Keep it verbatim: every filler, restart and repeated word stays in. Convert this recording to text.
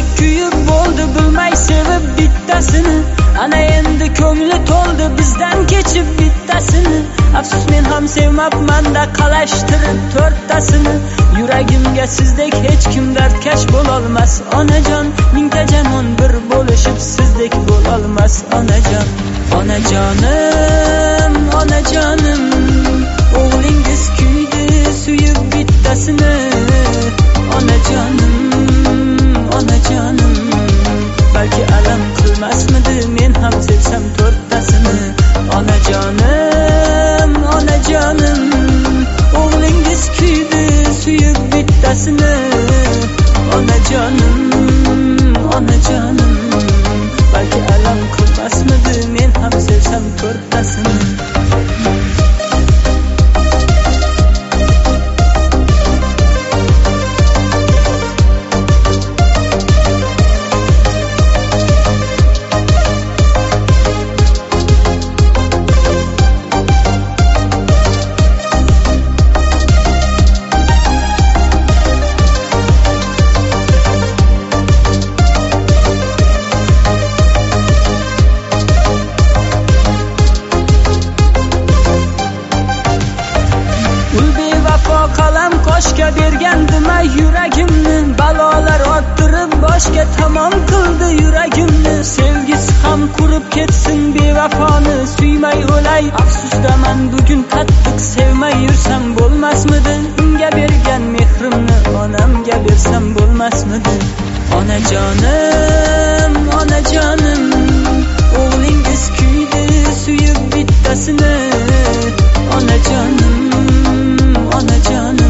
yurak kuyib bo'ldi, bilmay sevib bittasini. Ana endi ko'ngli to'ldi bizdan kechib bittasini. Afsus men ham sevmabman-da qalashtirib to'rttasini. Yuragimga sizdek hech kim dardkash bo'lolmas onajon. Mingta jamon bir bo'lishib sizdek bo'lolmas onajon. Onajonim, onajonim, o'g'lingiz kuydi suyib bittasini. Onajonim, onajonim, balki alam qilmasmidi men ham sevsam to'rttasini. Onajonim, onajonim, o'g'lingiz kuydi suyib bittasini. Onajonim, onajonim, balki alam qilmasmidi men ham sevsam to'rttasini. Qalam qoshga bergandim ay yuragimni, balolar orttirib boshga tamom qildi yuragimni. Sevgisi ham qurib ketsin bevafoni, suymay o'lay afsusdaman bugun qattiq. Sevmay yursam bo'lmasmidi, unga bergan mehrimni onamga bersam bo'lmasmidi. Onajonim, onajonim, o'g'lingiz kuydi suyib bittasini. Onajonim, onajonim,